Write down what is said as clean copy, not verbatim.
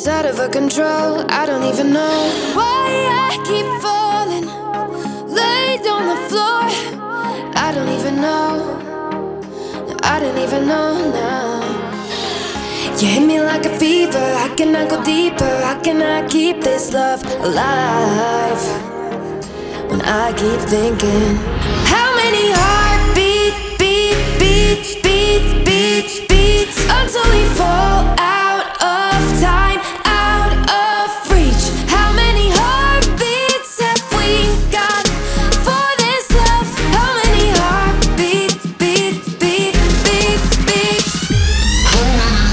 It's out of our control, I don't even know why I keep falling, laid on the floor. I don't even know, I don't even know now. You hit me like a fever, how can I go deeper? How can I keep this love alive? When I keep thinking, how many heartbeats, beats until we fall